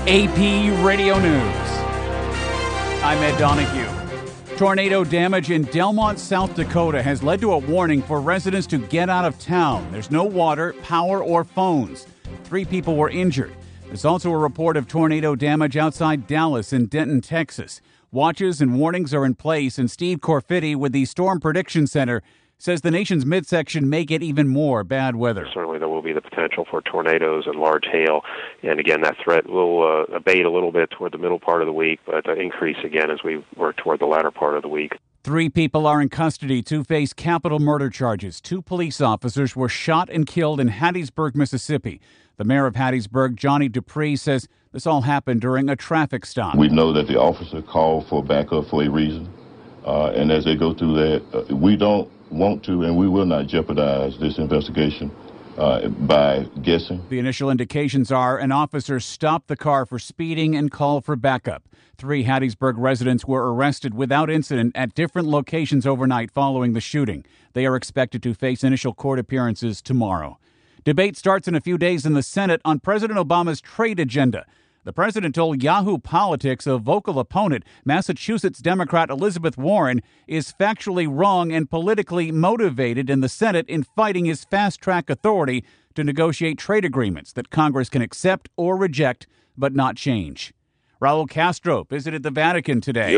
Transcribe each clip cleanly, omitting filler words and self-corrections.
AP Radio News. I'm Ed Donahue. Tornado damage in Delmont, South Dakota has led to a warning for residents to get out of town. There's no water, power, or phones. 3 people were injured. There's also a report of tornado damage outside Dallas and Denton, Texas. Watches and warnings are in place, and Steve Corfetti with the Storm Prediction Center says the nation's midsection may get even more bad weather. Certainly there will be the potential for tornadoes and large hail, and again that threat will abate a little bit toward the middle part of the week, but increase again as we work toward the latter part of the week. 3 people are in custody to face capital murder charges. 2 police officers were shot and killed in Hattiesburg, Mississippi. The mayor of Hattiesburg, Johnny Dupree, says this all happened during a traffic stop. We know that the officer called for backup for a reason, and as they go through that, we don't want to and we will not jeopardize this investigation by guessing. The initial indications are an officer stopped the car for speeding and called for backup. 3 Hattiesburg residents were arrested without incident at different locations overnight following the shooting. They are expected to face initial court appearances tomorrow. Debate starts in a few days in the Senate on President Obama's trade agenda. The president told Yahoo Politics a vocal opponent, Massachusetts Democrat Elizabeth Warren, is factually wrong and politically motivated in the Senate in fighting his fast-track authority to negotiate trade agreements that Congress can accept or reject but not change. Raul Castro visited the Vatican today.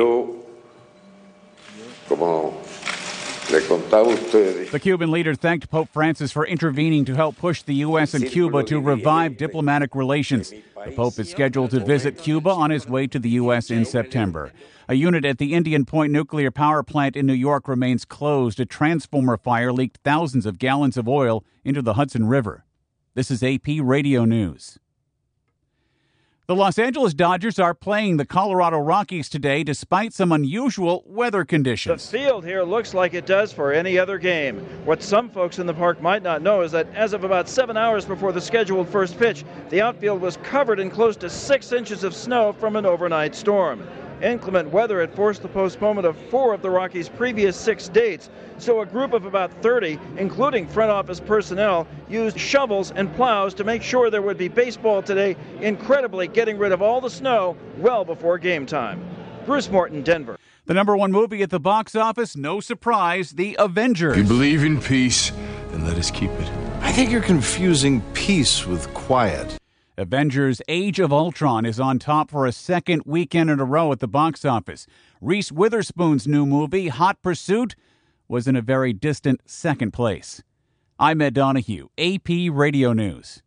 The Cuban leader thanked Pope Francis for intervening to help push the U.S. and Cuba to revive diplomatic relations. The Pope is scheduled to visit Cuba on his way to the U.S. in September. A unit at the Indian Point nuclear power plant in New York remains closed. A transformer fire leaked thousands of gallons of oil into the Hudson River. This is AP Radio News. The Los Angeles Dodgers are playing the Colorado Rockies today despite some unusual weather conditions. The field here looks like it does for any other game. What some folks in the park might not know is that as of about 7 hours before the scheduled first pitch, the outfield was covered in close to 6 inches of snow from an overnight storm. Inclement weather had forced the postponement of 4 of the Rockies' previous 6 dates, so a group of about 30, including front office personnel, used shovels and plows to make sure there would be baseball today, incredibly getting rid of all the snow well before game time. Bruce Morton, Denver. The number 1 movie at the box office, no surprise, The Avengers. If you believe in peace, then let us keep it. I think you're confusing peace with quiet. Avengers Age of Ultron is on top for a second weekend in a row at the box office. Reese Witherspoon's new movie, Hot Pursuit, was in a very distant second place. I'm Ed Donahue, AP Radio News.